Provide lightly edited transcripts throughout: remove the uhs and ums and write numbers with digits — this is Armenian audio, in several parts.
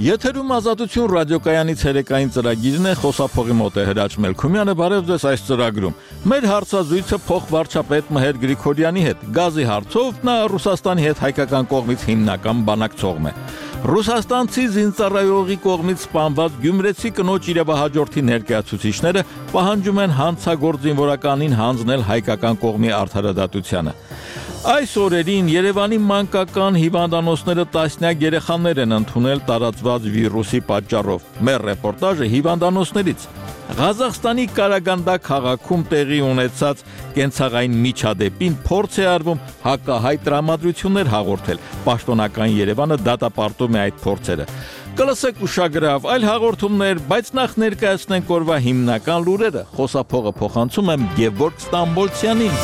Եթերում ազատություն ռադիոկայանի ցերեկային ծրագիրն է, խոսափողի մոտ է Հրաչ Մելքումյանը, բարև ձեզ այս ծրագրում։ Մեր հարցազրույցը փոխվարչապետ Մհեր Գրիգորյանի հետ, գազի հարցով նա Ռուսաստանի հետ հայկական կողմից հիմնական բանակցողն է։ Ռուսաստանցի զինծառայողի կողմից սպանված գյումրեցի կնոջ իրավահաջորդի ներկայացուցիչները պահանջում են հանցագործ զինվորականին հանձնել հայկական կողմի արդարադատությանը։ Այս օրերին Երևանի մանկական հիվանդանոցները տասնյակ երեխաներ են ընդունել տարածված վիրուսի պատճառով։ Մեր ռեպորտաժը հիվանդանոցներից։ Ղազախստանի Կարագանդա քաղաքում տեղի ունեցած կենցաղային միջադեպին փորձ է արվում հակահայ տրամադրություններ հաղորդել։ Պաշտոնական Երևանը դատապարտում է այդ փորձերը։ Կլսեք ուշագրավ այլ հաղորդումներ, բայց նախ ներկայացնենք օրվա հիմնական լուրերը։ Խոսափողը փոխանցում եմ Գևորգ Ստամբոլցյանին։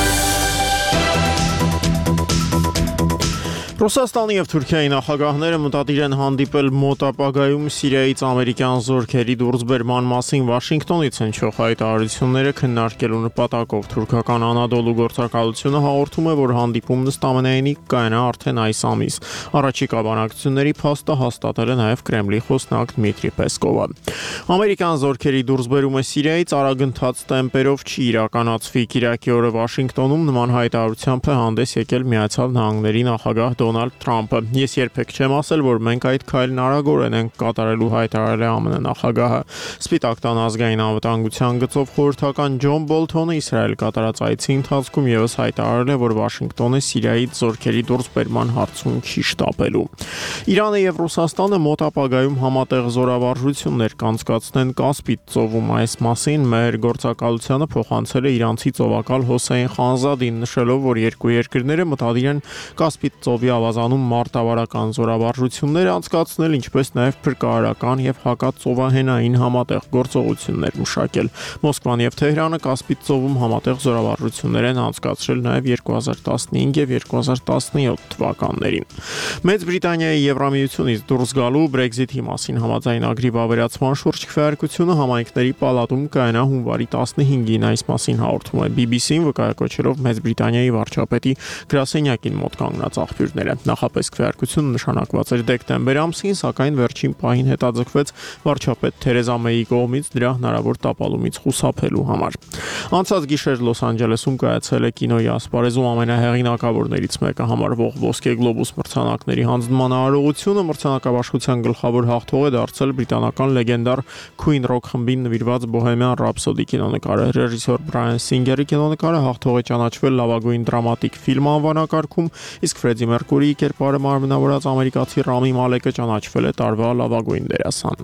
Ռուսաստանի եւ Թուրքիայի նախագահները մտադիր են հանդիպել մոտ ապագայում Սիրիայից ամերիկյան զորքերի դուրսբերման մասին Վաշինգտոնից հնչող հայտարարությունները քննարկելու նպատակով թուրքական Անադոլու գործակալությունը հաղորդում է, որ հանդիպումն ըստ ամենայնի կայանա արդեն այս ամիս։ Առաջիկա բանակցությունների փաստը հաստատել է նաեւ Կրեմլի խոսնակ Դմիտրի Պեսկովը։ Ամերիկյան զորքերի դուրսբերումը Սիրիայից արագընթաց տեմպերով չի իրականացվի։ Կիրակի օրը Վաշինգտոնում նման հայտարարությամբ է հանդես եկել Միացյալ Նահանգների նախագահ Դոնալդ Թրամփը։ Ես երբեք չեմ ասել, որ մենք այդ քայլն արագորեն ենք կատարելու, հայտարարել է ԱՄՆ նախագահը։ Սպիտակ տան ազգային անվտանգության գծով խորհրդական Ջոն Բոլթոնը Իսրայել կատարած այցի ընթացքում ևս հայտարարել է, որ Վաշինգտոնը Սիրիայից զորքերի դուրսբերման հարցում չի շտապելու։ Իրանը եւ Ռուսաստանը մոտ ապագայում համատեղ զորավարժություններ կանցկացնեն Կասպից ծովում։ Այս մասին մեր գործակալությանը փոխանցել է իրանցի ծովակալ Հոսեյն Խանզադին, նշելով, որ երկու երկրները մտադիր են Կասպից ծովի ավազանում մարտավարական զորավարժություններ անցկացնել, ինչպես նաև փրկարարական եւ հակածովահենային համատեղ գործողություններ մշակել։ Մոսկվան եւ Թեհրանը Կասպից ծովում համատեղ զորավարժություններ են անցկացրել նաև 2015 եւ 2017 թվականներին։ Մեծ Բրիտանիայի Եվրամիությունից դուրս գալու Brexit-ի մասին համաձայնագրի վավերացման շուրջ քվեարկությունը համայնքների պալատում կայանա հունվարի 15-ին, այս մասին հաղորդում է BBC-ն, վկայակոչելով Մեծ Բրիտանիայի վարչապետի գրասենյակին մոտ կանգնած աղբյուրները։ Նախապես քվեարկությունը նշանակված էր դեկտեմբեր ամսին, սակայն վերջին պահին հետաձգվեց վարչապետ Թերեզա Մեյի կողմից դրա հնարավոր տապալումից խուսափելու համար։ Անցած գիշեր Լոս Անջելեսում կայացել է կինոյի ասպարեզում ամենահեղինակավորներից մեկը համարվող Ոսկե գլոբուս մրցանակների հանձնման արարողությունը։ Մրցանակաբաշխության գլխավոր հաղթող է դարձել բրիտանական լեգենդար Queen Rock խմբին նվիրված Bohemian Rhapsody կինոնկարը։ Ռեժիսոր Բրայան Սինգերի կինոնկարը հաղթող է ճանաչվել լավագույն դրամատիկ ֆիլմ անվանակարգում, իսկ Ֆրեդի Մերկուրիի կերպարը մարմնավորած ամերիկացի Ռամի Մալեկը ճանաչվել է տարվա լավագույն դերասան։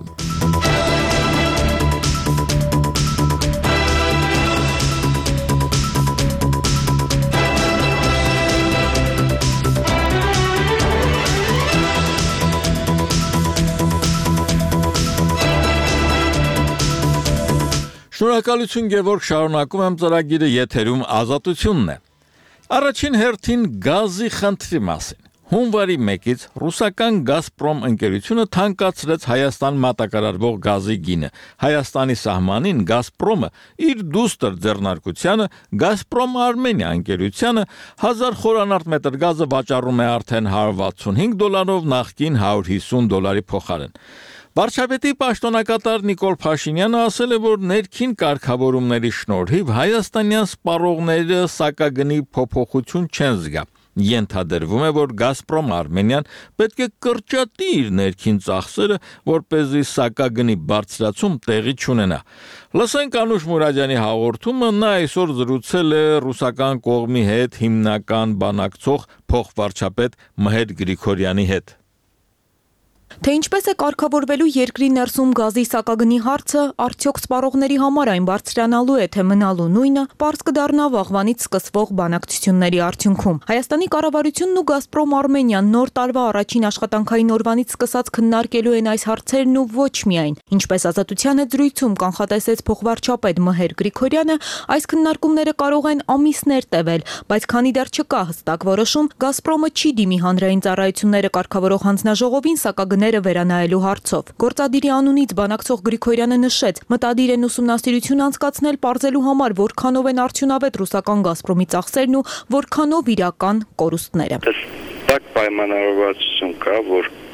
Շնորհակալություն Գևորգ, շարունակում եմ ծրագիրը, եթերում ազատությունն է։ Առաջին հերթին գազի խնդրի մասին։ Հունվարի 1-ից ռուսական Գազպրոմ ընկերությունը թանկացրեց Հայաստան մատակարարվող գազի գինը։ Հայաստանի սահմանին Գազպրոմը իր դուստր ձեռնարկությանը Գազպրոմ Արմենիա ընկերությանը 1000 խորանարդ մետր գազը վաճառում է արդեն $165, նախկին $150 փոխարեն։ Վարչապետի պաշտոնակատար Նիկոլ Փաշինյանը ասել է, որ ներքին կարգավորումների շնորհիվ հայաստանյան սպառողները սակագնի փոփոխություն չեն զգա։ Ենթադրվում է, որ Գազպրոմ Արմենիան պետք է կրճատի իր ներքին ծախսերը, որպեսզի սակագնի բարձրացում տեղի չունենա։ Լսենք Անուշ Մուրադյանի հաղորդումը, նա այսօր զրուցել է ռուսական կողմի հետ հիմնական բանակցող փոխվարչապետ Մհեր Գրիգորյանի հետ։ Թե ինչպես է կարգավորվելու երկրի ներսում գազի սակագնի հարցը, արդյոք սպառողների համար այն բարձրանալու է, թե մնալու նույնը, պարզ կդառնա վաղվանից սկսվող բանակցությունների արդյունքում։ Հայաստանի կառավարությունն ու Գազպրոմ Արմենիան նոր տարվա առաջին աշխատանքային օրվանից սկսած քննարկելու են այս հարցերն ու ոչ միայն։ Ինչպես Ազատության հետ զրույցում կանխատեսեց փոխվարչապետ Մհեր Գրիգորյանը, այս քննարկումները կարող են ամիսներ տևել, բայց քանի դեռ չկա հստակ որոշում, Գազպրոմը չի դիմի հանրային ծառայությունները կարգավորող հանձնաժողովին սակագները վերանայելու հարցով։ Գործադիրի անունից բանակցող Գրիգորյանը նշեց, մտադիր են ուսումնասիրություն անցկացնել պարզելու համար, որքանով են արդյունավետ ռուսական Գազպրոմի ծախսերն ու որքանով իրական կորուստները։ Տակ պայմանավորվածություն կա, որ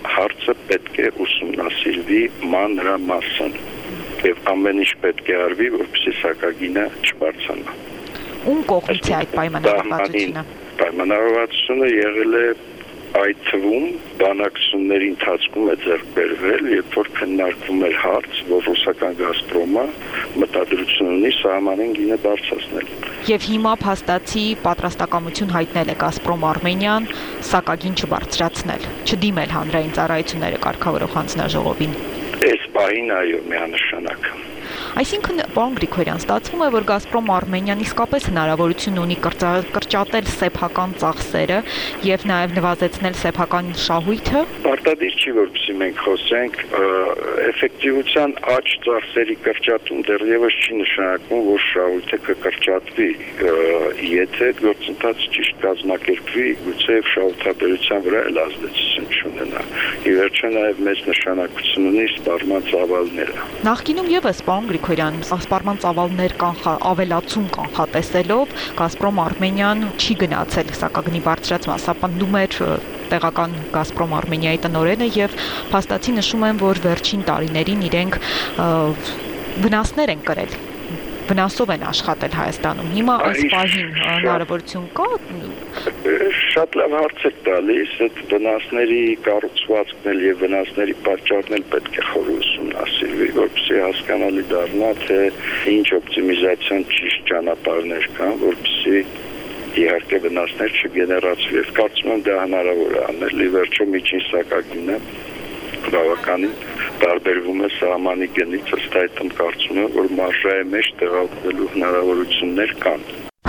հարցը պետք է ուսումնասիրվի մանրամասն եւ ամեն ինչ պետք է արվի, որպեսզի սակագինը չբարձրանա։ Ում կողմից է այդ պայմանավորվածությունը։ Պայմանավորվածությունը եղել է այդ թվում բանակցությունների ընթացքում է ձեռք բերվել, երբ որ քննարկվում էր հարց, որ ռուսական Գազպրոմը մտադրություն ունի սահմանին գինը բարձրացնել։ Եվ հիմա փաստացի պատրաստակամություն հայտնել է Գազպրոմ Արմենիան սակագին չբարձրացնել, չդիմել հանրային ծառայությունները կարգավորող հանձնաժողովին։ Այս պահին այո, միանշանակ։ Այսինքն, պարոն Գրիգորյան, ստացվում է, որ Գազպրոմ Արմենիան իսկապես հնարավորություն ունի կրճատել սեփական ծախսերը եւ նաեւ նվազեցնել սեփական շահույթը։ Պարտադիր չի, որպեսզի մենք խոսենք, էֆեկտիվության աճ ծախսերի կրճատում դեռևս չի նշանակում, որ շահույթը կկրճատվի, եթե գործընթացը ճիշտ կազմակերպվի, գուցե շահութաբերության վրա էլ ազդեցություն չունենա։ Ի վերջո նաեւ մեծ նշանակություն ունի սպառման ծավալները։ Նախկինում եւս պարոն Գրիգորյան, սպառման ծավալներ ավելացում կանխատեսելով Գազպրոմ Արմենիան չի գնացել սակագնի բարձրացման, սա պնդում էր տեղական Գազպրոմ Արմենիայի տնօրենը եւ փաստացի նշում են, որ վերջին տարիներին իրենք վնասներ են կրել, վնասով են աշխատել Հայաստանում։ Հիմա այս պահին հնարավորություն կա։ Շատ լավ հարց եք տալիս, այդ վնասների կառուցվածքն էլ եւ վնասների պատճառն էլ պետք է խորը ուսումնասիրվի, որպեսզի հասկանալի դառնա, թե ինչ օպտիմիզացիան ճիշտ ճանապարհներ կան, որպեսզի իհարկե վնասներ չգեներացվի։ Ես կարծում եմ դա հնարավոր է անել։ Ի վերջո միջին սակագինը բավականին տարբերվում է սահմանի գնից, ըստ այդմ կարծում եմ, որ մարժայի մեջ տեղավորվելու հնարավորություններ կան։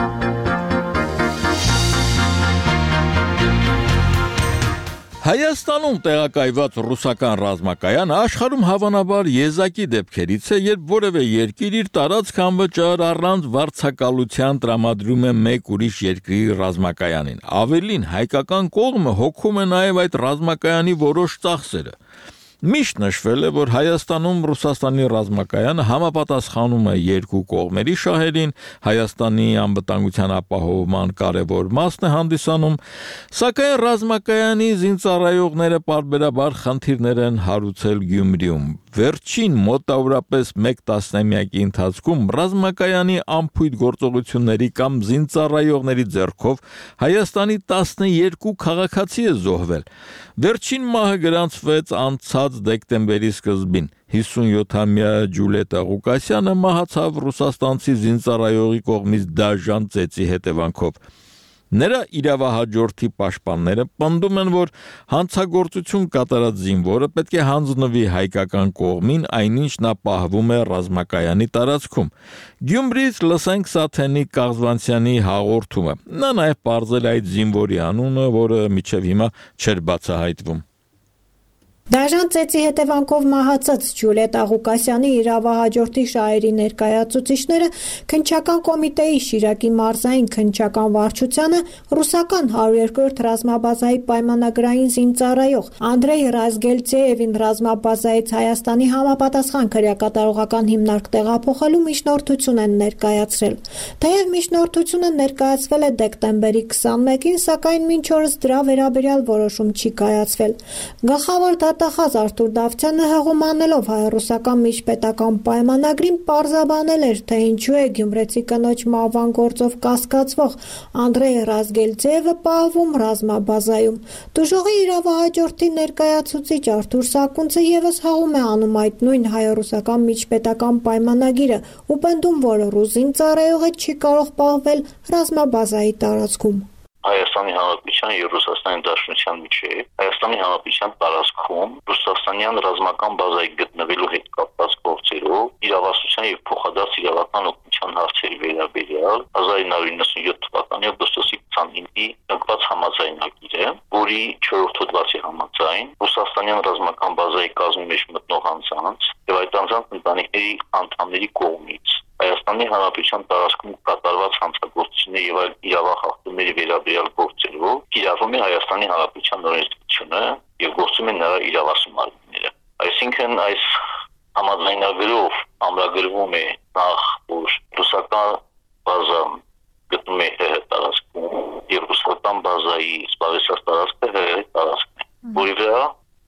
Հայաստանում տեղակայված ռուսական ռազմակայանը աշխարհում հավանաբար եզակի դեպքերից է, երբ որևէ երկիր իր տարածք անվճար առանց վարձակալության տրամադրում է մեկ ուրիշ երկրի ռազմակայանին։ Ավելին, հայկական կողմը հոգում է նաև այդ ռազմակայանի որոշ ծախսերը։ Միշտ նշվել է, որ Հայաստանում Ռուսաստանի ռազմակայանը համապատասխանում է երկու կողմերի շահերին, Հայաստանի անվտանգության ապահովման կարևոր մասն է հանդիսանում, սակայն ռազմակայանի զինծառայողները պարբերաբար խնդիրներ են հարուցել Գյումրիում։ Վերջին մոտավորապես 1 տասնամյակի ընթացքում ռազմակայանի անփույթ գործողությունների կամ զինծառայողների ձեռքով Հայաստանի 12 քաղաքացի է զոհվել։ Վերջին մահը գրանցվեց անցած դեկտեմբերի սկզբին։ 57-ամյա Ջուլիետա Ղուկասյանը մահացավ ռուսաստանցի զինծառայողի կողմից դաժան ծեծի հետևանքով։ Նրա իրավահաջորդի պաշտպանները պնդում են, որ հանցագործություն կատարած զինվորը պետք է հանձնվի հայկական կողմին, այնինչ նա պահվում է ռազմակայանի տարածքում։ Գյումրիից լսենք Սաթենիկ Կաղզվանցյանի հաղորդումը։ Նա նաև պարզել այդ զինվորի անունը, որը մինչև հիմա չէր բացահայտվում։ Դաժան ծեծի հետևանքով մահացած Ջուլիետա Ղուկասյանի իրավահաջորդի շահերի ներկայացուցիչները քննչական կոմիտեի Շիրակի մարզային քննչական վարչությանը ռուսական 102-րդ ռազմաբազայի պայմանագրային զինծառայող Անդրեյ Ռազգելցեևին ռազմաբազայից Հայաստանի համապատասխան քրեակատարողական հիմնարկ տեղափոխելու միջնորդություն են ներկայացրել։ Թեև միջնորդությունը ներկայացվել է դեկտեմբերի 21-ին, սակայն մինչ օրս դրա վերաբերյալ որոշում չի կայացվել։ Գլխավոր դատախազ Արթուր Դավթյանը հեղումանելով հայ-ռուսական միջպետական պայմանագրին պարզաբանել էր, թե ինչու է գյումրեցի կնոջ մահվան գործով կասկածվող Անդրեյ Ռազգելցեևը պահվում ռազմաբազայում։ Տուժողի իրավահաջորդի ներկայացուցիչ Արթուր Սակունցը եւս հղում է անում այդ նույն հայ-ռուսական միջպետական պայմանագիրը ու պնդում, որ ռուս զինծառայողը չի կարող պահվել ռազմաբազայի տարածքում։ Հայաստանի Հանրապետության եւ Ռուսաստանի Դաշնության միջեւ Հայաստանի Հանրապետության տարածքում ռուսաստանյան ռազմական բազայի գտնվելու հետ կապված գործերով իրավասության եւ փոխադարձ իրավական օգնության հարցերի վերաբերյալ 1997 թվականի օգոստոսի 29-ի ընկված համաձայնագիր է, որի 4-րդ հոդվածի համաձայն ռուսաստանյան ռազմական բազայի կազմի մեջ մտնող անձանց եւ այդ անձանց ընտանիքների անդամների կողմից Հայաստանի Հանրապետության տարածքում կատարված հանցագործությունների եւ այլ իրավախախտումների վերաբերյալ գործերով կիրառվում է Հայաստանի Հանրապետության օրենսդրությունը եւ գործում են նրա իրավասու մարմինները։ Այսինքն այս համաձայնագրով ամրագրվում է նախ, որ ռուսական բազան գտնվում է ՀՀ տարածքում եւ ռուսական բազայի զբաղեցած տարածքը ՀՀ տարածքն է, որի վրա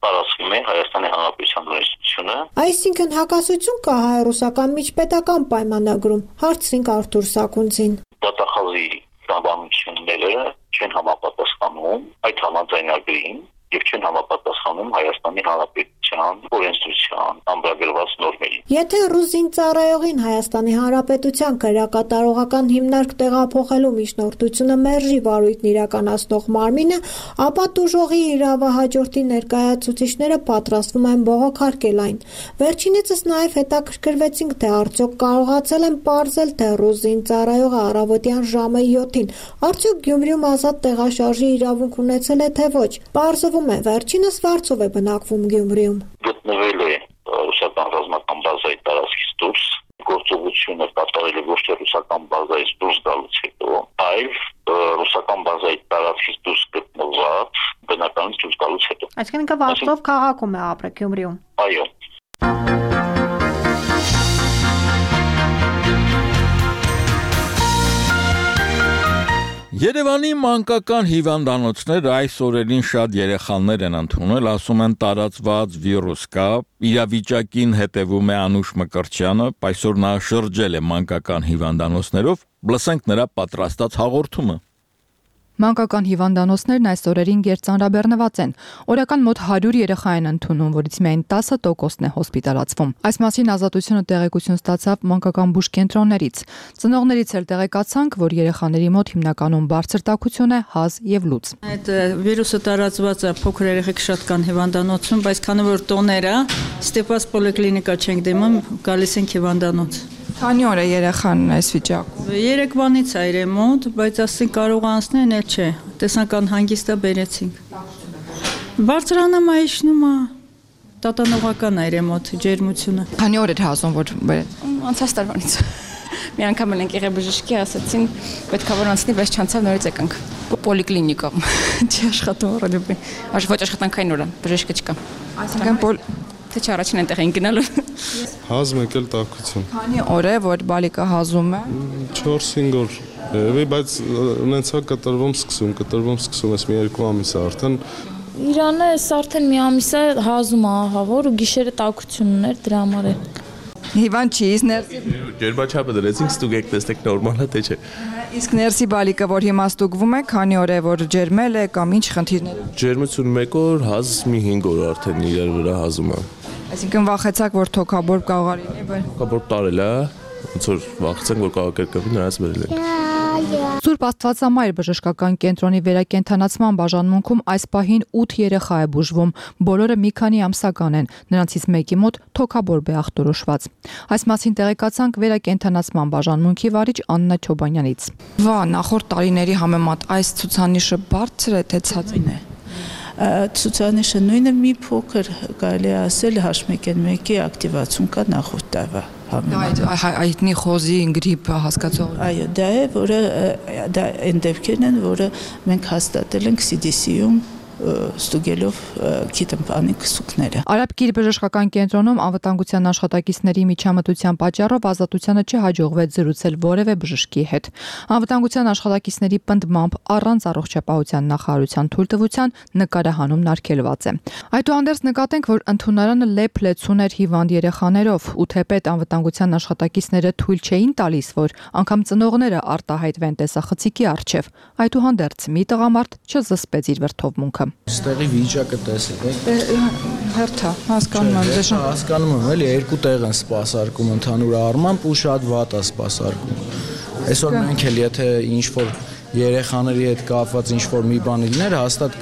տարածվում է Հայաստանի Հանրապետության դրամատուրգությունը։ Այսինքն հակասություն կա հայ-ռուսական միջպետական պայմանագրում, հարցրինք Արթուր Սակունցին։ Դատախազի տրամաբանությունները չեն համապատասխանում այդ համաձայնագրին եւ չեն համապատասխանում Հայաստանի Հանրապետության օրենսդրության ամրագրված նորմերին։ Եթե ռուզին ծառայողին Հայաստանի Հանրապետության քրեակատարողական հիմնարկ տեղափոխելու միջնորդությունը մերժի վարույթն իրականացնող մարմինը, ապա տուժողի իրավահաջորդի ներկայացուցիչները պատրաստվում են բողոքարկել այն։ Վերջինիցս նաև հետաքրքրվեցինք, թե արդյոք կարողացել են պարզել, թե ռուզին ծառայողը առավոտյան ժամը 7-ին արդյոք Գյումրիում ազատ տեղաշարժի իրավունք ունեցել է, թե ոչ։ Պարզվում է, վերջինս վարձով է բնակվում Գյումրիում։ Գտնվել է ռուսական ռազմական բազայի տարածքից դուրս, գործողությունը կատարել է ոչ թե ռուսական բազայից դուրս գալուց հետո, այլ ռուսական բազայի տարածքից դուրս գտնված բնականից դուրս գալուց հետո։ Այսինքն ինքը վարձով քաղաքում է ապրել Գյումրիում։ Այո։ Երևանի մանկական հիվանդանոցները այս օրերին շատ երեխաներ են ընդունել, ասում են տարածված վիրուս կա, իրավիճակին հետևում է Անուշ Մկրտչյանը, այսօր նա շրջել է մանկական հիվանդանոցներով, լսենք նրա պատրաստած հաղորդումը։ Մանկական հիվանդանոցներն այս օրերին գերծանրաբեռնված են։ Օրական մոտ 100 երեխա են ընդունում, որից միայն 10%-ն է հոսպիտալացվում։ Այս մասին Ազատությունը տեղեկություն ստացավ մանկական բուժ կենտրոններից։ Ծնողներից էլ տեղեկացանք, որ երեխաների մոտ հիմնականում բարձր տաքություն է, հազ եւ լուծ։ Այդ վիրուսը տարածված է փոքր երեխեք շատ կան հիվանդանոցում, բայց քանի որ տոներ է, Ստեփաս պոլիկլինիկա չենք դիմում, գալիս ենք հիվանդանոց։ Քանի օր է երեխան այս վիճակում։ Երեկվանից է իրեն մոտ, բայց ասենք կարող անցնեն, էլ չէ։ Տեսական հանգիստը բերեցինք։ Բարձրանում է իջնում է, տատանողական է իրեն մոտ ջերմությունը։ Քանի օր է հազում, որ Անցած տարվանից։ Մի անգամ ենք եղել բժշկի, ասացին, պետքա որ անցնի, բայց չանցավ, նորից եկանք։ Պոլիկլինիկա։ Չի աշխատում ռադիոբի։ Ոչ աշխատանքային օր է, բժիշկը չկա։ այսինքն Թե չառաջին այնտեղ են գնալու։ Հազմ եկել տաքություն։ Քանի օր է, որ բալիկը հազում է։ 4-5 օր։ Բայց ունեցա կտրվում սկսում, ես մի 2 ամիս է արդեն։ Իրանը էս արդեն մի ամիս է հազում ահավոր ու գիշերը տաքություն ուներ դրա համար է։ Հիվանդ չի, ներսի։ Ջերմաչափը դրեցինք, ստուգեք, տեսեք նորմալ է թե չէ։ Իսկ ներսի բալիկը, որ հիմա ստուգվում է, քանի օր է, որ ջերմել է կամ ինչ խնդիրներ։ Ջերմություն 1 օր, հազ մի 5 օր արդեն իրար վրա հազում է։ Այսինքն վախեցաք, որ թոքաբորբ կարող լինի, բայց Թոքաբորբ տարել է, ոնց որ վախեցանք, որ կարող կրկնվի, նրանց բերել են։ Սուրբ Աստվածամայր բժշկական կենտրոնի վերակենդանացման բաժանմունքում այս պահին 8 երեխա է բուժվում, բոլորը մի քանի ամսական են, նրանցից մեկի մոտ թոքաբորբ է ախտորոշված։ Այս մասին տեղեկացանք վերակենդանացման բաժանմունքի վարիչ Աննա Չոբանյանից։ Նախորդ տարիների համեմատ այս ցուցանիշը բարձր է, թե ցածր է։ Ցուցանիշը նույնը մի փոքր կարելի է ասել H1N1-ի ակտիվացիոն կա նախորդ տարվա Այդ հայտնի խոզի գրիպ հասկացող։ Այո, դա է, որը դա այն դեպքերն են, որը մենք հաստատել ենք CDC-ում ստուգելով քիթմպանի քսուկները։ Արաբկիր բժշկական կենտրոնում անվտանգության աշխատակիցների միջամտության պատճառով Ազատությանը չհաջողվեց զրուցել որևէ բժշկի հետ։ Անվտանգության աշխատակիցների պնդմամբ առանց առողջապահության նախարարության թույլտվության նկարահանումն արգելված է։ Այդուհանդերձ նկատենք, որ ընդունարանը լեփ-լեցուն էր հիվանդ երեխաներով ու թեպետ անվտանգության աշխատակիցները թույլ չէին տալիս, որ անգամ ծնողները արտահայտվեն տեսախցիկի առջև։ Այդուհանդերձ մի տղամարդ չզսպեց իր վրդովմունքը։ Ստեղի վիճակը տեսեք, հերթա, հասկանում եմ, հասկանում եմ, էլի երկու տեղ են սպասարկում ընդհանուր առմամբ ու շատ վատ է սպասարկում։ Այսօր մենք էլ եթե ինչ-որ երեխաների հետ կապված ինչ-որ մի բան լիներ, հաստատ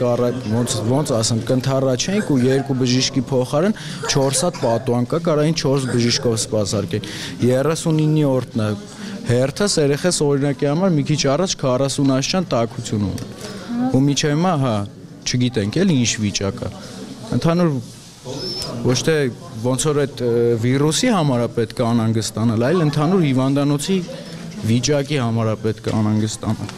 ոնց ասեմ, կընդառաջենք ու երկու բժիշկի փոխարեն 4 հատ պատուան կա, կարային 4 բժիշկով սպասարկենք։ 39-րդն է հերթս, երեխես օրինակի համար մի քիչ առաջ 40 աշճան տաքություն ունի։ Ու միջև հիմա, չգիտենք էլ ինչ վիճակը։ Ընդհանուր ոչ թե ոնց որ այդ վիրուսի համար է պետք է անհանգստանալ, այլ ընդհանուր հիվանդանոցի վիճակի համար է պետք է անհանգստանալ։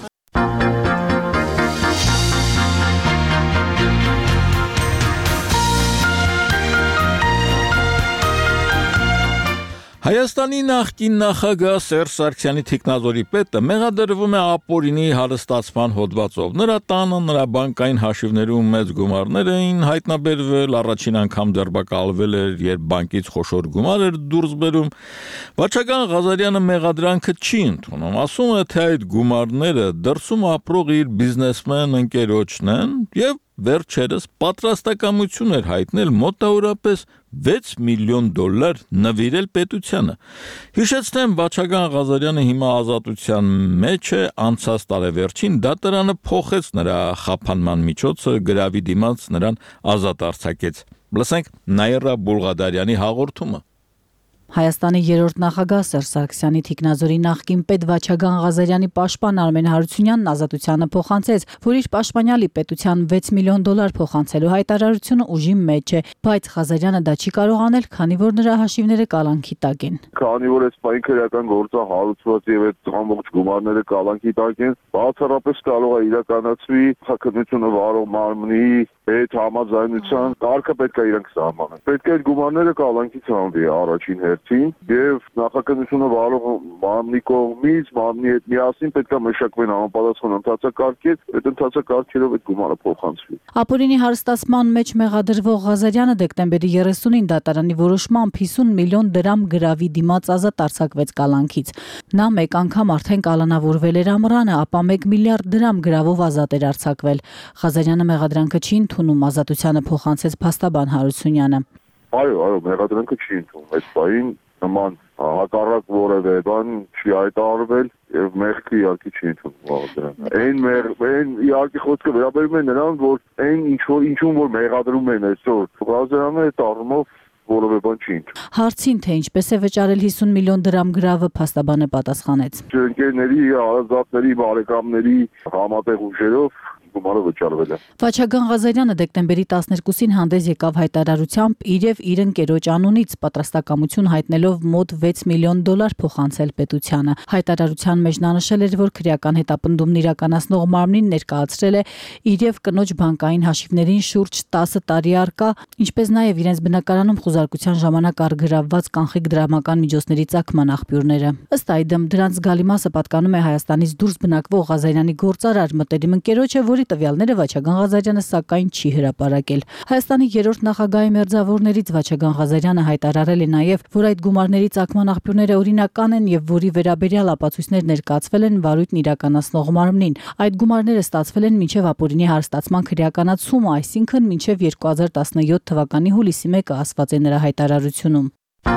Հայաստանի նախկին նախագահ Սերժ Սարգսյանի թիկնազորի պետը մեղադրվում է ապօրինի հարստացման հոդվածով։ Նրա տանը, նրա բանկային հաշիվներում մեծ գումարներ էին հայտնաբերվել, առաջին անգամ ձերբակալվել էր, երբ բանկից խոշոր գումար էր դուրս բերում։ Վաչագան Ղազարյանը մեղադրանքը չի ընդունում, ասում է, թե այդ գումարները դրսում ապրող իր բիզնեսմեն ընկերոջն են եւ վերջերս պատրաստակամություն էր հայտնել մոտավորապես $6 միլիոն նվիրել պետությանը։ Հիշեցնեմ, Վաչագան Ղազարյանը հիմա ազատության մեջ է, անցած տարեվերջին դատարանը փոխեց նրա խափանման միջոցը, գրավի դիմաց նրան ազատ արձակեց։ Լսենք Նաիրա Բուլղադարյանի հաղորդումը։ Հայաստանի երրորդ նախագահ Սերժ Սարգսյանի թիկնազորի նախկին պետ Վաչագան Ղազարյանի պաշտպան Արմեն Հարությունյանն ազատությանը փոխանցեց, որ իր պաշտպանյալի պետության $6 միլիոն փոխանցելու հայտարարությունը ուժի մեջ է, բայց Ղազարյանը դա չի կարող անել, քանի որ նրա հաշիվները կալանքի տակ են։ Քանի որ այս պայքարական գործը հարուցված եւ այդ ամբողջ գումարները կալանքի տակ են, բացառապես կարող է իրականացվի հակնությունը վարող մարմնի հետ համաձայնության կարգը պետք է իրենք սահմանեն։ Պետք է այդ գումարները կալանքի ցանվի առաջին հերթին եւ նախաքննությունը վարող մարմնի կողմից մարմնի հետ միասին պետք է մշակվեն համապատասխան ընթացակարգեր, այդ ընթացակարգերով այդ գումարը փոխանցվի։ Ապօրինի հարստացման մեջ մեղադրվող Ղազարյանը դեկտեմբերի 30-ին դատարանի որոշմամբ $50 միլիոն գրավի դիմաց ազատ արձակվեց կալանքից։ Նա մեկ անգամ արդեն կալանավորվել էր ամռանը, ապա $1 միլիարդ գրավով ազատ էր արձակվել։ Ղազարյանը մեղադրանքը չի ընդունում, ազատությանը փոխանցեց փաստաբան Հարությունյանը։ Այո, մեղադրանքը չի ընդունում, այս բային նման հակառակ որևէ բան չի հայտարարվել եւ մեղքը իհարկե չի ընդունում։ Այն իհարկե խոսքը վերաբերում է նրան, որ այն ինչում որ մեղադրում են այսօր Ղազարյանը այդ առումով որևէ բան չի ընդունում։ Հարցին, թե ինչպես է վճարել $50 միլիոն գրավը, փաստաբանը պատասխանեց։ Ընկերների, հարազատների, բարեկամների համատեղ ուժերով գումարը վճարվել է։ Վաչագան Ղազարյանը դեկտեմբերի 12-ին հանդես եկավ հայտարարությամբ իր եւ իր ընկերոջ անունից պատրաստակամություն հայտնելով մոտ $6 միլիոն փոխանցել պետությանը։ Հայտարարության մեջ նա նշել էր, որ քրեական հետապնդումն իրականացնող մարմնին ներկայացրել է իր եւ կնոջ բանկային հաշիվներին շուրջ 10 տարի առկա, ինչպես նաեւ իրենց բնակարանում խուզարկության ժամանակ առգրավված կանխիկ դրամական միջոցների ծագման աղբյուրները։ Ըստ այդմ դրանց զգալի մասը պատկանում է Հայաստանից դուրս բնակվող Ղազարյանի գործարար մտերիմ ընկերոջը, որի տվյալները Վաչագան Ղազարյանը սակայն չի հրապարակել։ Հայաստանի երրորդ նախագահի մերձավորներից Վաչագան Ղազարյանը հայտարարել է նաև, որ այդ գումարների ծագման աղբյուրները օրինական են եւ որի վերաբերյալ ապացույցներ ներկայացվել են վարույթն իրականացնող մարմնին։ Այդ գումարները ստացվել են մինչև ապօրինի հարստացման քրեականացումը, այսինքն մինչև 2017 թվականի հուլիսի 1-ը, ասված է նրա հայտարարությունում։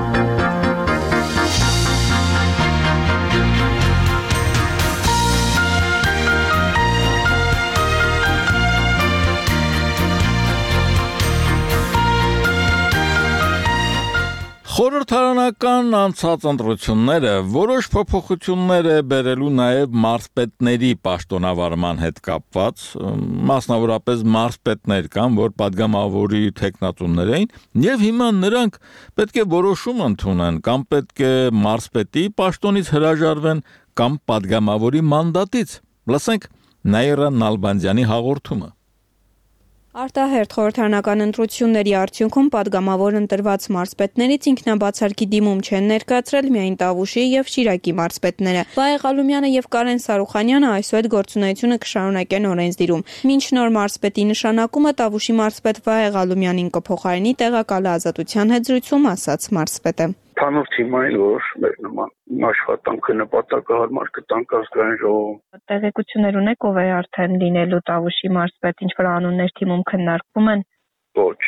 Խորհրդարանական անցած ընտրությունները որոշ փոփոխություններ է բերելու նաև մարզպետների պաշտոնավարման հետ կապված, մասնավորապես մարզպետներ կան, որ падգամավորի տեխնատուններ էին, եւ հիմա նրանք պետք է որոշում ընդունեն, կամ պետք է մարզպետի պաշտոնից հրաժարվեն, կամ падգամավորի մանդատից։ Լսենք Նաիրա Նալբանդյանի հաղորդումը։ Արտահերթ խորհրդարանական ընտրությունների արդյունքում падգամավոր ընտրված մարզպետներից ինքնաբացարկի դիմում չեն ներկայացրել միայն Տավուշի եւ Շիրակի մարզպետները։ Վահե Ղալումյանը եւ Կարեն Սարուխանյանը այսուհետ գործունեությունը կշարունակեն օրենսդիրում։ Մինչ նոր մարզպետի նշանակումը Տավուշի մարզպետ Վահե Ղալումյանին կփոխարինի տեղակալը Ազատության հետ զրույցում ասաց մարզպետը։ Թանուր թիմային, որ մեր նման աշխատանքը նպատակահարմար կտանք ազգային ժողովում։ Տեղեկություններ ունեք ով է արդեն լինելու Տավուշի մարզպետ, ինչ որ անուններ թիմում քննարկվում են։ Ոչ։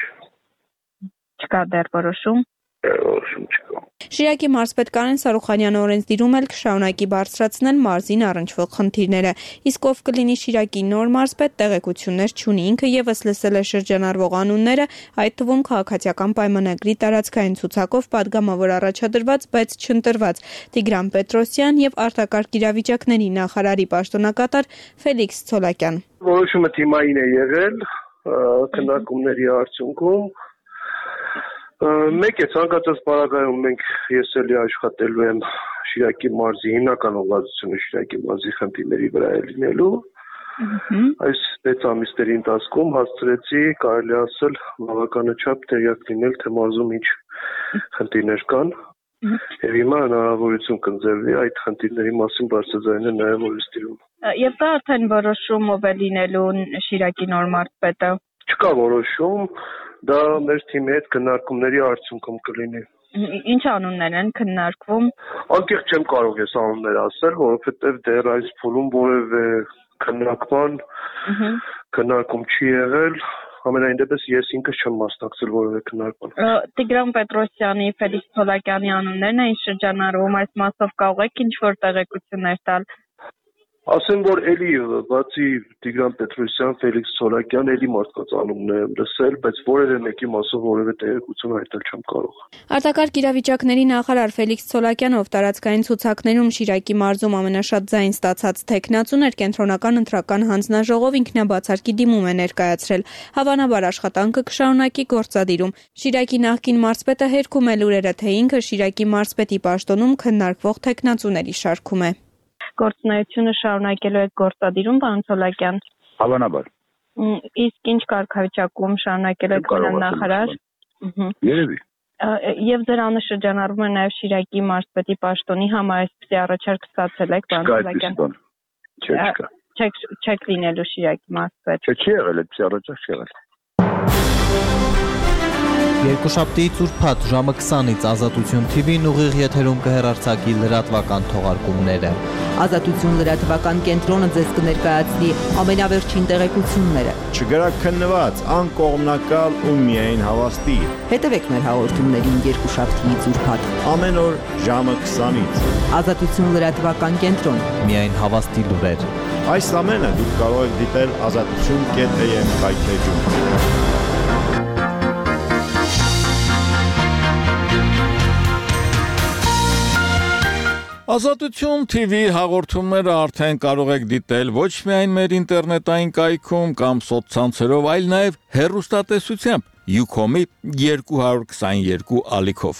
Չկա դեռ որոշում։ Որոշում չկա։ Շիրակի մարզպետ Կարեն Սարուխանյանը օրենսդիրում էլ կշարունակի բարձրացնել մարզին առնչվող խնդիրները, իսկ ով կլինի Շիրակի նոր մարզպետ տեղեկություններ չունի, ինքը եւս լսել է շրջանառվող անունները, այդ թվում քաղաքացիական պայմանագրի տարածքային ցուցակով падգամավոր առաջադրված, բայց չընտրված Տիգրան Պետրոսյան եւ արտակարգ իրավիճակների նախարարի պաշտոնակատար Ֆելիքս Ցոլակյան։ Որոշումը թիմային է եղել քննարկումների արդյունքում։ Մեկ է ցանկացած պարագայում ես էլի աշխատելու եմ Շիրակի մարզի հիմնական ուղղվածությունը Շիրակի մարզի խնդիրների վրա է լինելու։ Այս 6 ամիսների ընթացքում հասցրեցի, կարելի ասել, բավականաչափ տեղյակ լինել, թե մարզում ինչ խնդիրներ կան։ Եվ հիմա հնարավորություն կընձեռվի այդ խնդիրների մասին բարձրաձայնել նաև օրենսդիրում։ Եվ դա արդեն որոշումով է լինելու Շիրակի նոր մարզպետը։ Չկա որոշում, դա մեր թիմի հետ քննարկումների արդյունքում կլինի։ Ինչ անուններ են քննարկվում։ Անկեղծ չեմ կարող ես անուններ ասել, որովհետև դեռ այս փուլում որևէ քննարկում չի եղել։ Ամենայն դեպս ես ինքս չեմ մասնակցել որևէ քննարկման։ Տիգրան Պետրոսյանի, Ֆելիքս Ցոլակյանի անուններն էին շրջանառվում, այս մասով կարող եք ինչ-որ տեղեկություններ տալ։ Ասեմ, որ էլի բացի Տիգրան Պետրոսյան, Ֆելիքս Ցոլակյան, էլի մարդկանց անուններ եմ լսել, բայց որևէ մեկի մասով որևէ տեղեկություն հայտնել չեմ կարող։ Արտակարգ իրավիճակների նախարար Ֆելիքս Ցոլակյանը, ով տարածքային ցուցակներում Շիրակի մարզում ամենաշատ ձայն ստացած թեկնածուն էր, կենտրոնական ընտրական հանձնաժողով ինքնաբացարկի դիմում է ներկայացրել։ Հավանաբար աշխատանքը կշարունակի գործադիրում։ Շիրակի նախկին մարզպետը հերքում է լուրերը, թե ինքը Շիրակի մարզպետի պաշտոնում քննարկվող թեկնածուների շարքում է։ Գործունեությունը շարունակելու եք գործադիրում, պարոն Ցոլակյան։ Հավանաբար։ Իսկ ինչ կարգավիճակում շարունակելու եք մնալ նախարար։ Երևի։ Եվ ձեր անունը շրջանառվում է նաև Շիրակի մարզպետի պաշտոնի համար, այսպիսի առաջարկ ստացել եք, պարոն Ցոլակյան։ Չկա։ Չեք լինելու Շիրակի մարզպետ։ Չի եղել, այդպիսի առաջարկ չի եղել։ Երկուշաբթի ծուրփաթ ժամը 20-ից Ազատություն TV-ն ուղիղ եթերում կհեռարձակի լրատվական թողարկումները։ Ազատություն լրատվական կենտրոնը ձեզ կներկայացնի ամենավերջին տեղեկությունները։ Չգրակ քննված, անկողմնակալ ու միայն հավաստի։ Հետևեք մեր հաղորդումներին երկուշաբթիից ուրբաթ ամեն օր ժամը 20-ից։ Ազատություն լրատվական կենտրոն։ Միայն հավաստի լուրեր։ Այս ամենը դուք կարող եք դիտել azatutun.am կայքեջում։ Ազատություն TV հաղորդումները արդեն կարող եք դիտել ոչ միայն մեր ինտերնետային կայքում կամ սոցցանցերով, այլ նաև հեռուստատեսությամբ Ucom-ի 222 ալիքով։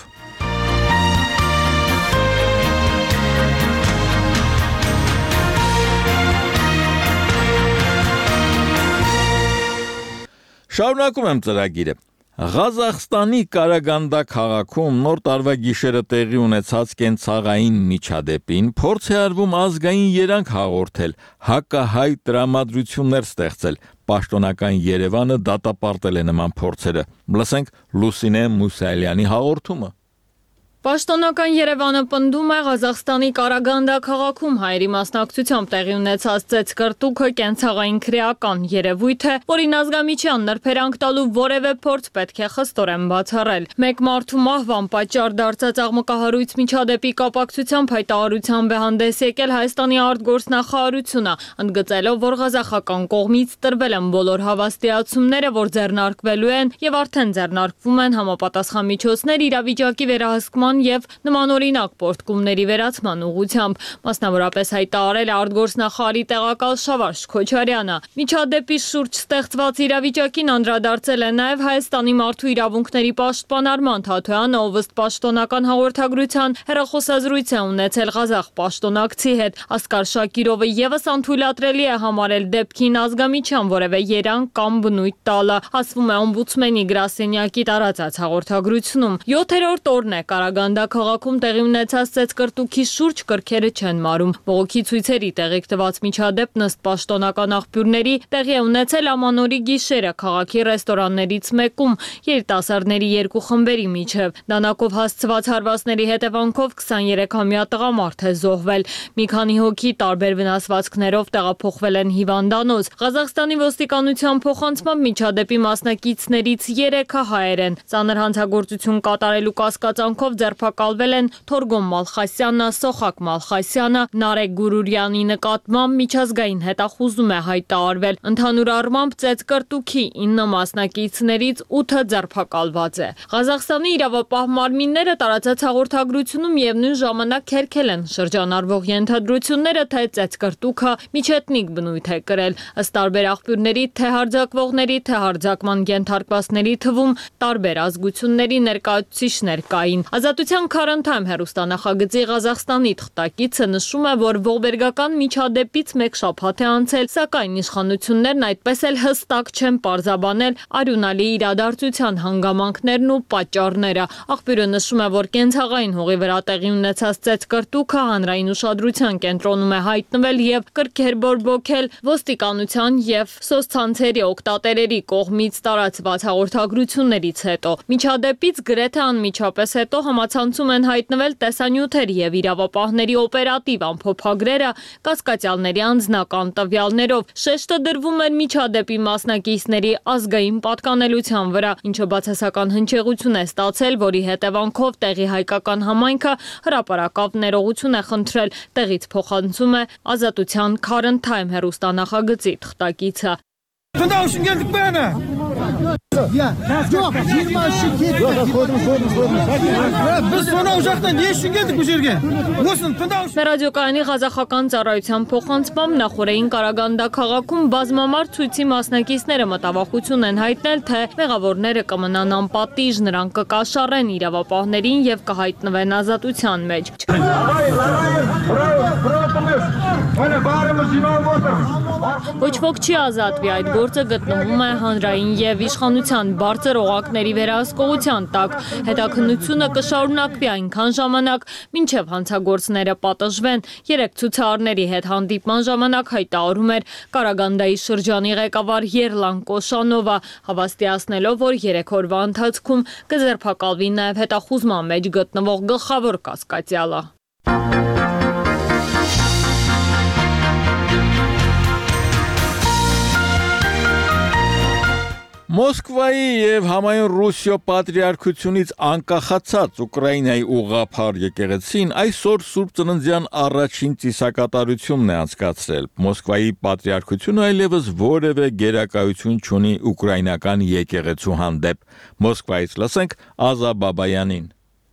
Շարունակում եմ ծրագիրը։ Ղազախստանի Կարագանդա քաղաքում նոր տարվա գիշերը տեղի ունեցած կենցաղային միջադեպին փորձ է արվում ազգային երանգ հաղորդել, հակահայ տրամադրություններ ստեղծել։ Պաշտոնական Երևանը դատապարտել է նման փորձերը։ Լսենք Լուսինե Մուսայելյանի հաղորդումը։ Պաշտոնական Երևանը պնդում է Ղազախստանի Կարագանդա քաղաքում հայերի մասնակցությամբ տեղի ունեցած ծեծկռտուքը կենցաղային քրեական երևույթ է, որին ազգամիջյան նրբերանգ տալու որևէ փորձ պետք է խստորեն բացառել։ Մեկ մարդու մահվան պատճառ դարձած աղմկահարույց միջադեպի կապակցությամբ հայտարարությամբ է հանդես եկել Հայաստանի արտգործնախարարությունը, ընդգծելով, որ ղազախական կողմից տրվել են բոլոր հավաստիացումները, որ ձեռնարկվելու են եւ արդեն ձեռնարկվում են համապատասխան միջոցներ իրավիճակի վերահսկման եւ նմանօրինակ պարտքումների վերացման ուղղությամբ, մասնավորապես հայտարարել է արտգործնախարարի տեղակալ Շավարժ Քոչարյանը։ Միջադեպի շուրջ ստեղծված իրավիճակին անդրադարձել է նաեւ Հայաստանի մարդու իրավունքների պաշտպան Թաթոյանը, ով ըստ պաշտոնական հաղորդագրության հեռախոսազրույց է ունեցել ղազախ պաշտոնակցի հետ։ Ասկար Շակիրովը եւս անթույլատրելի է համարել դեպքին ազգամիջյան որևէ երանգ կամ բնույթ տալը, ասվում է օմբուդսմենի գրասենյակի տարածած հաղորդագրությունում։ 7-րդ օրն է Կարագանդա քաղաքում տեղի ունեցած ծեծկռտուքի շուրջ կրքերը չեն մարում։ Բողոքի ցույցերի տեղիք տված միջադեպն ըստ պաշտոնական աղբյուրների տեղի է ունեցել ամանորի գիշերը քաղաքի ռեստորաններից մեկում երիտասարդների երկու խմբերի միջև։ Դանակով հասցված հարվածների հետևանքով 23-ամյա տղամարդ է զոհվել։ Մի քանի հոգի տարբեր վնասվածքներով տեղափոխվել են հիվանդանոց։ Ղազախստանի ոստիկանության փոխանցմամբ միջադեպի մասնակիցներից 3-ը հայեր են։ Ծանր հանցագործություն կատարելու կասկածանքով ձերբակալվել են Թորգոմ Մալխասյանը, Սոխակ Մալխասյանը, Նարեկ Գուրուրյանի նկատմամբ միջազգային հետախուզում է հայտարարվել։ Ընդհանուր առմամբ ծեծկռտուքի 9 մասնակիցներից 8-ը ձերբակալված է։ Ղազախստանի իրավապահ մարմինները տարածած հաղորդագրությունում միևնույն ժամանակ քերքել են շրջանառվող ենթադրությունները, թե ծեծկռտուքը միջեթնիկ բնույթ է կրել։ Ըստ տարբեր աղբյուրների, թե հարձակվողների, թե հարձակման ենթարկվածների թվում տարբեր ազգությունների ներկայացուցիչներ կային։ Ազատության Current Time հեռուստանախագծի Ղազախստանի թղթակիցը նշում է, որ ողբերգական միջադեպից մեկ շաբաթ է անցել, սակայն իշխանություններն այդպես էլ հստակ չեն պարզաբանել արյունալի իրադարձության հանգամանքներն ու պատճառները։ Աղբյուրը նշում է, որ կենցաղային հողի վրա տեղի ունեցած ծեծկռտուքը հանրային ուշադրության կենտրոնում է հայտնվել եւ կրկեր բորբոքել ոստիկանության եւ սոցցանցերի օգտատերերի կողմից տարածված հաղորդագրություններից հետո։ Միջադեպից գրեթե անմիջապես հետո համացանցում են հայտնվել տեսանյութեր եւ իրավապահների օպերատիվ ամփոփագրերը կասկածյալների անձնական տվյալներով։ Շեշտը դրվում էր միջադեպի մասնակիցների ազգային պատկանելության վրա, ինչը բացասական հնչեղություն է ստացել, որի հետևանքով տեղի հայկական համայնքը հրապարակավ ներողություն է խնդրել, տեղից փոխանցում է Ազատության Current Time հեռուստանախագծի թղթակիցը։ Ռադիոկայանի ղազախական ծառայության փոխանցմամբ նախորդային Կարագանդա քաղաքում բազմամարդ ցույցի մասնակիցները մտավախություն են հայտնել, թե մեղավորները կմնան անպատիժ, նրանք կկաշառեն իրավապահներին եւ կհայտնվեն ազատության մեջ։ Ոչ ոք չի ազատվի, այդ գործը գտնվում է հանրային եւ իշխանության բարձր օղակների վերահսկողության տակ։ Հետաքննությունը կշարունակվի այնքան ժամանակ, մինչև հանցագործները պատժվեն։ Երեք ցուցարարների հետ հանդիպման ժամանակ հայտարարում էր Կարագանդայի շրջանի ղեկավար Երլան Կոշանովը, հավաստիացնելով, որ 3 օրվա ընթացքում կձերբակալվի նաեւ հետախուզման մեջ գտնվող գլխավոր կասկածյալը։ Մոսկվայի եւ համայն Ռուսիո պատրիարքությունից անկախացած Ուկրաինայի ուղղափառ եկեղեցին այսօր Սուրբ Ծննդյան առաջին ծիսակատարությունն է անցկացրել։ Մոսկվայի պատրիարքությունը այլևս որևէ գերակայություն չունի ուկրաինական եկեղեցու հանդեպ։ Մոսկվայից լսենք Ազա Բաբայանին։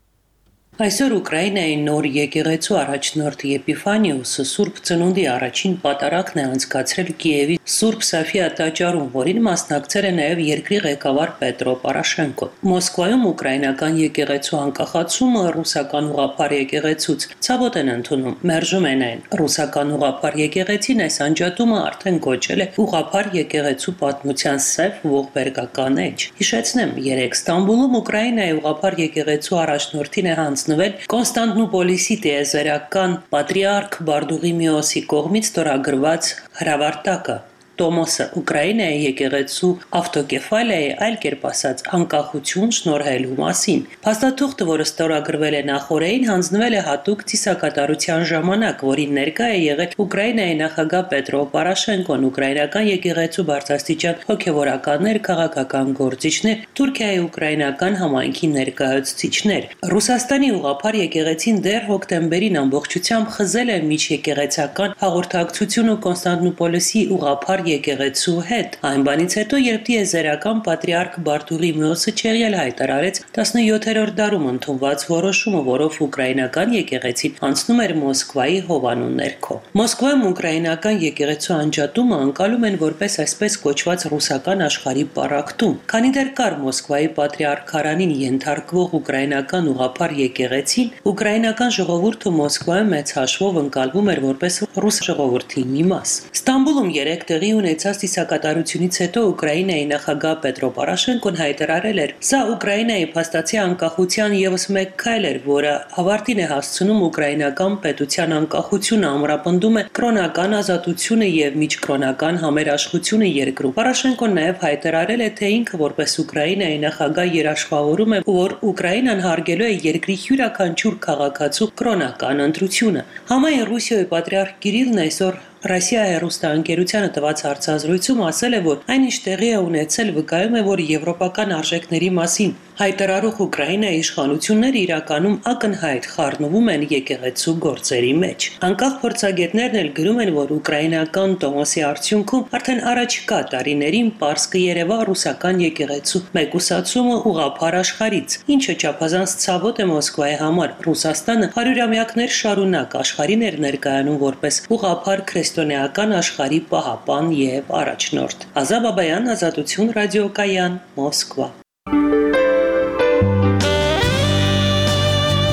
Այսօր Ուկրաինայի նոր եկեղեցու առաջնորդ Եփիֆանիոսը Սուրբ Ծնունդի առաջին պատարագն է անցկացրել Կիևի Սուրբ Սոֆիա տաճարում, որին մասնակցել է նաև երկրի ղեկավար Պետրո Պորոշենկոն։ Մոսկվայում ուկրաինական եկեղեցու անկախացումը ռուսական ուղղափառ եկեղեցուց ցավոտ են ընդունում, մերժում են այն։ Ռուսական ուղղափառ եկեղեցին այս անջատումը արդեն կոչել է ուղղափառ եկեղեցու պատմության սև ողբերգական էջ։ Հիշեցնեմ, երեք Ստամբուլում Ուկրաինայի ուղղափառ եկեղեցու առաջնորդին է Կոնստանտնուպոլիսի տիեզերական պատրիարք Բարդուղիմեոսի կողմից ստորագրված հրավարտակը Տոմոսը Ուկրաինայի եկեղեցու ավտոկեֆալիայի այլ կերպ ասած անկախություն շնորհելու մասին։ Փաստաթուղթը, որը ստորագրվել է նախորդին, հանձնվել է հատուկ ծիսակատարության ժամանակ, որին ներկա է եղել Ուկրաինայի նախագահ Պետրո Պորոշենկոն, ուկրաինական եկեղեցու բարձրաստիճան հոգևորականներ, քաղաքական գործիչներ, Թուրքիայի ուկրաինական համայնքի ներկայացուցիչներ։ Ռուսաստանի ուղղափառ եկեղեցին դեռ հոկտեմբերին ամբողջությամբ խզել է միջեկեղեցական հաղորդակցությունը Կոնստանտնուպոլիսի ուղղափառ եկեղեցու հետ։ Այն բանից հետո, երբ տիեզերական պատրիարք Բարդուղիմեոսը Չեղյալ հայտարարեց 17-րդ դարում ընդունված որոշումը, որով ուկրաինական եկեղեցին անցնում էր Մոսկվայի հովանու ներքո։ Մոսկվայում ուկրաինական եկեղեցու անջատումը անցալում են որպես այսպես կոչված ռուսական աշխարհի պառակտում։ Քանի դեռ կար Մոսկվայի պատրիարքարանին ենթարկվող ուկրաինական ուղղափառ եկեղեցին, ուկրաինական ժողովուրդը Մոսկվայում մեծ հաշվով ընկալվում էր որպես ռուս ժողովրդի մի մաս։ Ստամբուլում 3 տեղի ունեցած ծիսակատարությունից հետո Ուկրաինայի նախագահ Պետրո Պորոշենկոն հայտարարել էր. «Սա Ուկրաինայի փաստացի անկախության եւս մեկ քայլ էր, որը ավարտին է հասցնում ուկրաինական պետության անկախությունը, ամրապնդում է կրոնական ազատությունը եւ միջկրոնական համերաշխությունը երկրում»։ Պորոշենկոն նաեւ հայտարարել է, թե ինքը որպես Ուկրաինայի նախագահ երաշխավորում է, որ Ուկրաինան հարգելու է երկրի յուրաքանչյուր քաղաքացու կրոնական ընտրությունը։ Համայն Ռուսիոյի պատրիարք Կիրիլն այսօր Ռոսիա հեռուստաընկերությանը տված հարցազրույցում ասել է, որ այնինչ տեղի է ունեցել, վկայում է, որ եվրոպական արժեքների մասին հայտարարող Ուկրաինայի իշխանությունները իրականում ակնհայտ խառնվում են եկեղեցու գործերի մեջ։ Անկախ փորձագետներն էլ գրում են, որ ուկրաինական Տոմոսի արդյունքում արդեն առաջիկա տարիներին պարզ կերևա ռուսական եկեղեցու մեկուսացումը ուղղափառ աշխարհից, ինչը չափազանց ցավոտ է Մոսկվայի համար։ Ռուսաստանը հարյուրամյակներ շարունակ աշխարհին էր ներկայանում որպես ուղղափառ քրիստոնեական աշխարհի պահապան եւ առաջնորդ։ Ազա Բաբայան, Ազատություն ռադիոկայան, Մոսկվա։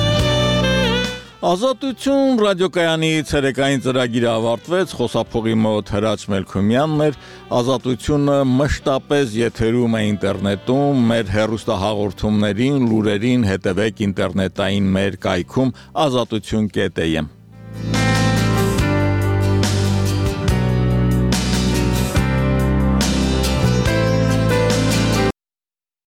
Ազատություն ռադիոկայանի ցերեկային ծրագիրը ավարտվեց, խոսափողի մոտ Հրաչ Մելքումյանն էր, Ազատությունը մշտապես եթերում է ինտերնետում, մեր հեռուստահաղորդումներին, լուրերին հետևեք ինտերնետային մեր կայքում azatutun.am